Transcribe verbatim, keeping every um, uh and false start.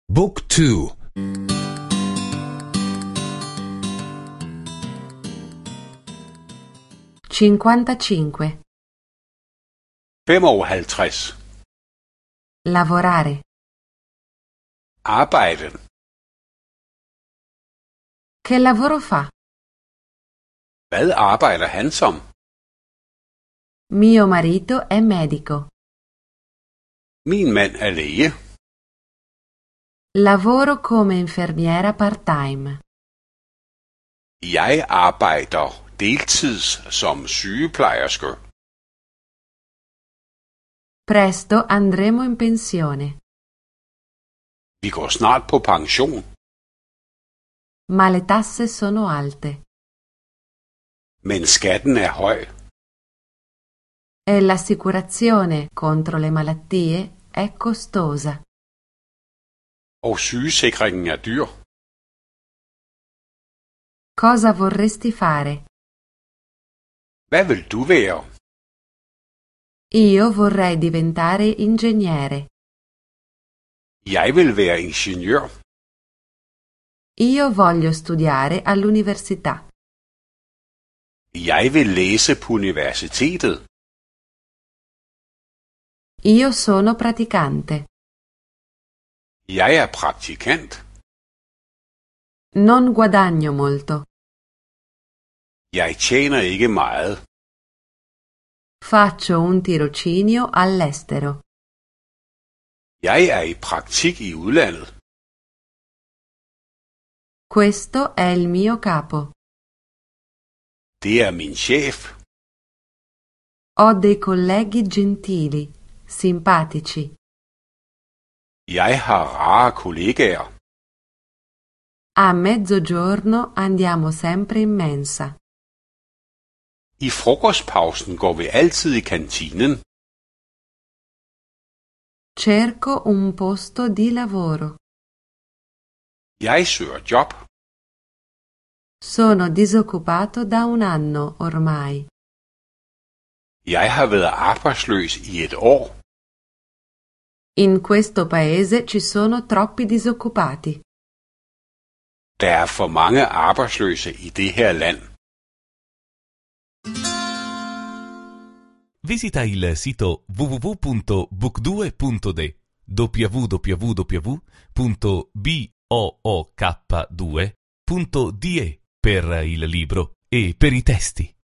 Book two. cinquantacinque. femoghalvtreds. Lavorare. Arbejde. Che lavoro fa? Hvad arbejder han som? Mio marito è medico. Min mand er læge. Lavoro come infermiera part-time. Jeg arbejder deltids som sygeplejerske. Presto andremo in pensione. Vi går snart på pension. Ma le tasse sono alte. Men skatten er høj. E l'assicurazione contro le malattie è costosa. Og sygesikringen er dyr. Cosa vorresti fare? Hvad vil du være? Io vorrei diventare ingegnere. Jeg vil være ingeniør. Io voglio studiare all'università. Jeg vil læse på universitetet. Io sono praticante. Jeg er praktikant. Non guadagno molto. Jeg tjener ikke meget. Faccio un tirocinio all'estero. Jeg er i praktik i udlandet. Questo è il mio capo. Det er min chef. Ho dei colleghi gentili, simpatici. Jeg har rare kollegaer. A mezzogiorno andiamo sempre in mensa. I frokostpausen går vi altid i kantinen. Cerco un posto di lavoro. Jeg søger job. Sono disoccupato da un anno ormai. Jeg har været arbejdsløs i et år. In questo paese ci sono troppi disoccupati. Der er for mange arbejdsløse i det her land. Visita il sito w w w punto book due punto d w w w punto book due punto d e per il libro e per i testi.